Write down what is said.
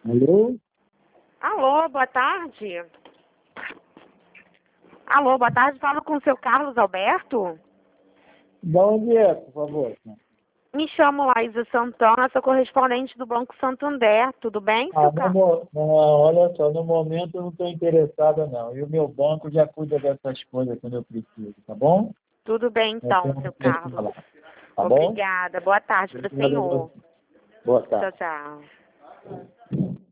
Alô? Alô, boa tarde. Alô, boa tarde. Falo com o seu Carlos Alberto. De onde é, por favor? Me chamo Laísa Santana, sou correspondente do Banco Santander. Tudo bem, seu Carlos? Não, olha só, no momento eu não estou interessada não. E o meu banco já cuida dessas coisas quando eu preciso, tá bom? Tudo bem, Eu então, tenho seu que Carlos. falar, tá bom? Obrigada. Boa tarde para o Obrigado a senhor. você. Boa Tchau, tarde. tchau.